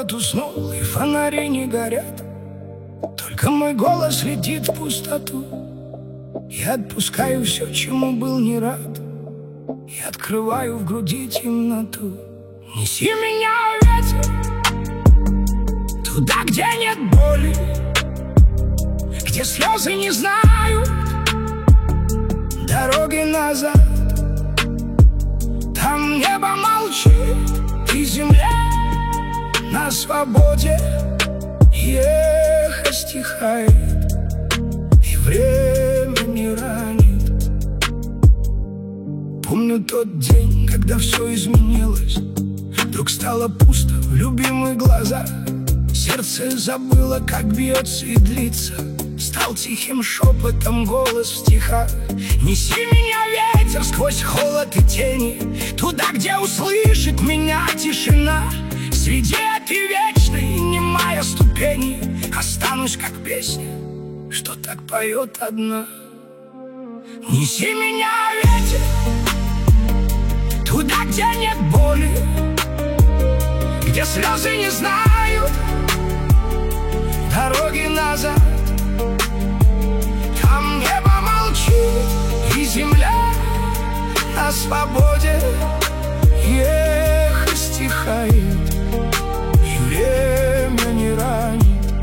Город уснул, и фонари не горят, только мой голос летит в пустоту. Я отпускаю все, чему был не рад, и открываю в груди темноту. Неси меня, ветер, туда, где нет боли, где слезы не знают дороги назад. Там небо молчит, и земля на свободе, и эхо стихает, и время не ранит. Помню тот день, когда все изменилось. Вдруг стало пусто в любимых глазах. Сердце забыло, как бьется и длится. Стал тихим шепотом голос в стихах. Неси меня, ветер, сквозь холод и тени, туда, где услышит меня тишина. Среди этой вечной немая ступени останусь, как песня, что так поет одна. Неси меня, ветер, туда, где нет боли, где слезы не знают дороги назад. Там небо молчит, и земля на свободе, и эхо стихает, и время не ранит.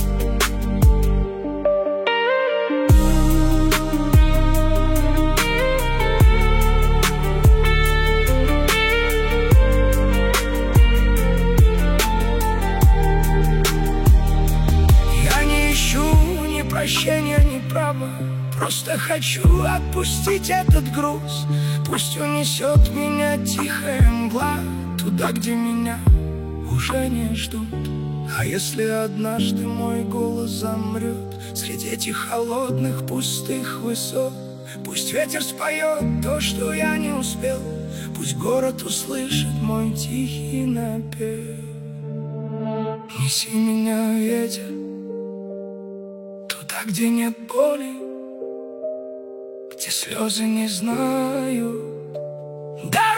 Прощения не право, просто хочу отпустить этот груз. Пусть унесет меня тихая мгла туда, где меня уже не ждут. А если однажды мой голос замрет среди этих холодных пустых высот, пусть ветер споет то, что я не успел, пусть город услышит мой тихий напев. Неси меня, ветер, туда, где нет боли, где слезы не знают. Да!